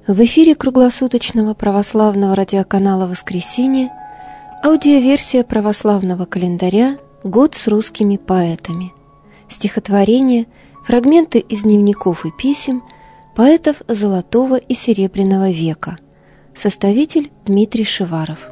В эфире круглосуточного православного радиоканала «Воскресенье» аудиоверсия православного календаря «Год с русскими поэтами». Стихотворения, фрагменты из дневников и писем поэтов Золотого и Серебряного века. Составитель Дмитрий Шиваров.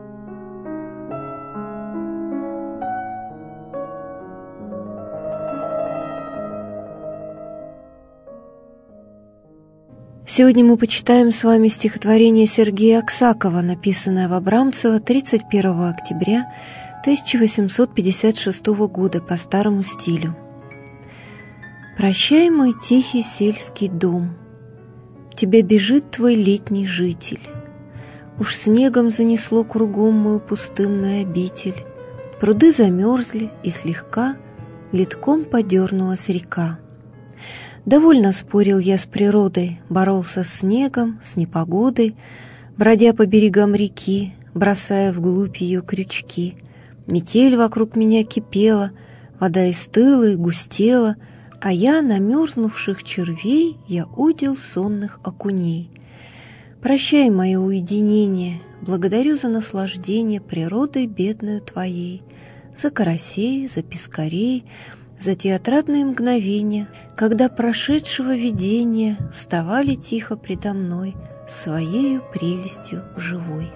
Сегодня мы почитаем с вами стихотворение Сергея Аксакова, написанное в Абрамцево 31 октября 1856 года по старому стилю. «Прощай, мой тихий сельский дом, к тебе бежит твой летний житель. Уж снегом занесло кругом мою пустынную обитель, пруды замерзли, и слегка ледком подернулась река. Довольно спорил я с природой, боролся с снегом, с непогодой, бродя по берегам реки, бросая вглубь ее крючки. Метель вокруг меня кипела, вода истыла и густела, а я, намерзнувших червей, я удил сонных окуней. Прощай мое уединение, благодарю за наслаждение природой бедную твоей, за карасей, за пескарей, за те отрадные мгновения, когда прошедшего видения вставали тихо предо мной своею прелестью живой».